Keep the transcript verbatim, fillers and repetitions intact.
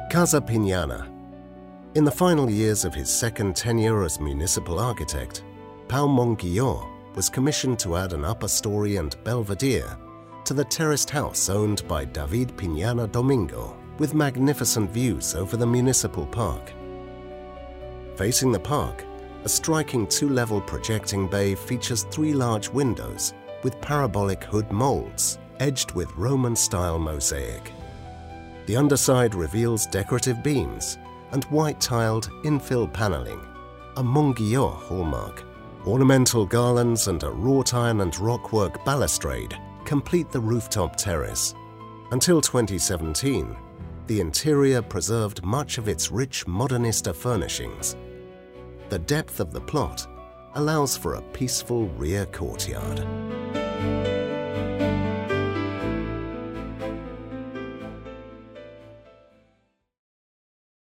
Casa Piñana. In the final years of his second tenure as municipal architect, Pau Monguillor was commissioned to add an upper story and belvedere to the terraced house owned by David Piñana Domingo, with magnificent views over the municipal park. Facing the park, a striking two-level projecting bay features three large windows with parabolic hood molds edged with Roman-style mosaic. The underside reveals decorative beams and white-tiled infill paneling, a Monguillor hallmark. Ornamental garlands and a wrought iron and rockwork balustrade complete the rooftop terrace. Until twenty seventeen, the interior preserved much of its rich modernista furnishings. The depth of the plot allows for a peaceful rear courtyard.